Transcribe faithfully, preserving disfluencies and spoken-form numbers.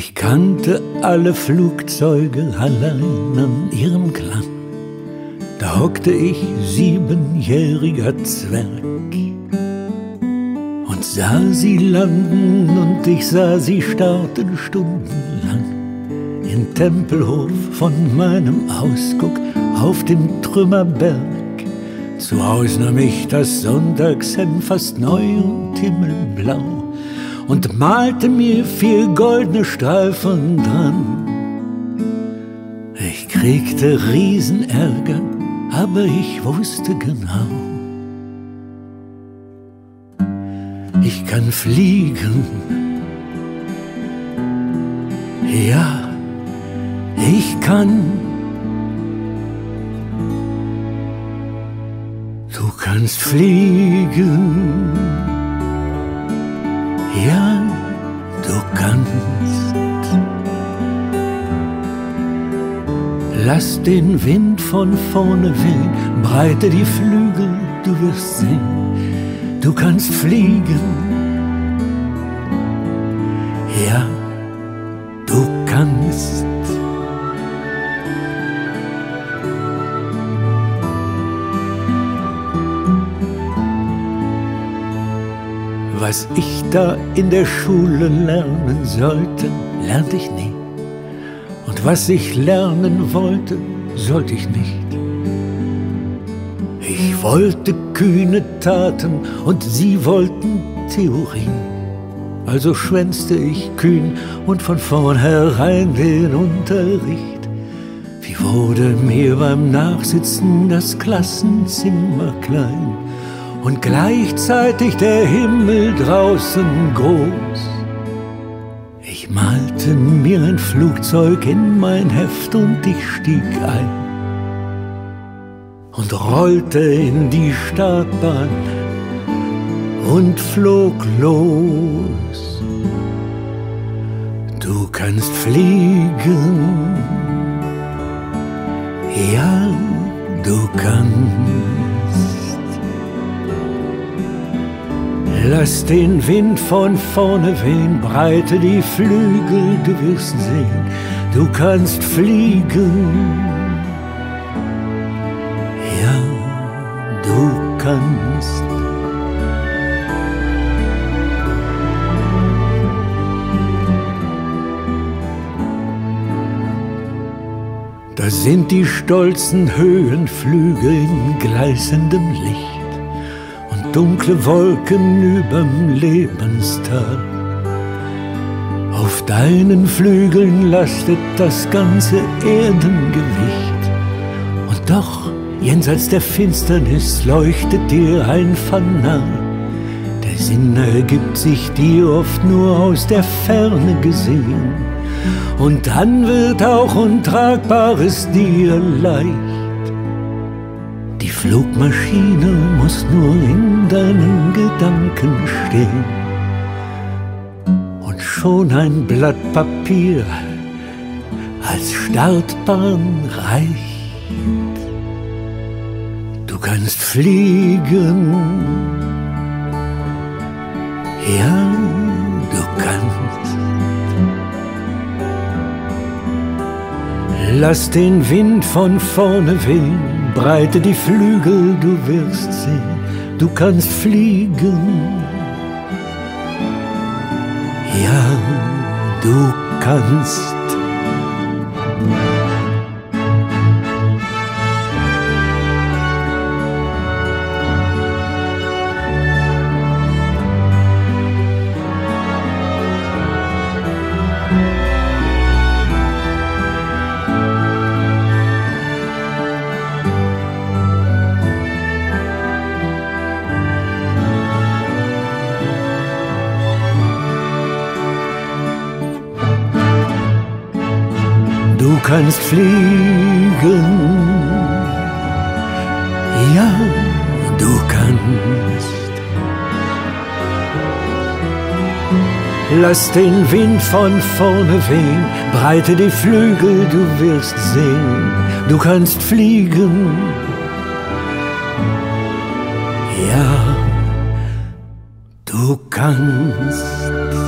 Ich kannte alle Flugzeuge allein an ihrem Klang. Da hockte ich, siebenjähriger Zwerg, und sah sie landen, und ich sah sie starten stundenlang im Tempelhof von meinem Ausguck auf dem Trümmerberg. Zu Haus nahm ich das Sonntagshemd fast neu und himmelblau und malte mir vier goldene Streifen dran. Ich kriegte Riesenärger, aber ich wusste genau, ich kann fliegen. Ja, ich kann. Du kannst fliegen. Ja, du kannst. Lass den Wind von vorne wehen, breite die Flügel, du wirst sehen, du kannst fliegen. Ja, du kannst. Was ich da in der Schule lernen sollte, lernte ich nie. Und was ich lernen wollte, sollte ich nicht. Ich wollte kühne Taten und sie wollten Theorien. Also schwänzte ich kühn und von vornherein den Unterricht. Wie wurde mir beim Nachsitzen das Klassenzimmer klein und gleichzeitig der Himmel draußen groß. Ich malte mir ein Flugzeug in mein Heft und ich stieg ein und rollte in die Startbahn und flog los. Du kannst fliegen, ja, du kannst. Lass den Wind von vorne wehen, breite die Flügel, du wirst sehen, du kannst fliegen. Ja, du kannst. Da sind die stolzen Höhenflüge in gleißendem Licht. Dunkle Wolken überm Lebenstal. Auf deinen Flügeln lastet das ganze Erdengewicht. Und doch, jenseits der Finsternis, leuchtet dir ein Phanar. Der Sinn ergibt sich dir oft nur aus der Ferne gesehen. Und dann wird auch Untragbares dir leicht. Die Flugmaschine muss nur in deinen Gedanken stehen und schon ein Blatt Papier als Startbahn reicht. Du kannst fliegen, ja, du kannst. Lass den Wind von vorne wehen, breite die Flügel, du wirst sehen, du kannst fliegen. Ja, du kannst. Du kannst fliegen, ja, du kannst. Lass den Wind von vorne wehen, breite die Flügel, du wirst sehen, du kannst fliegen, ja, du kannst.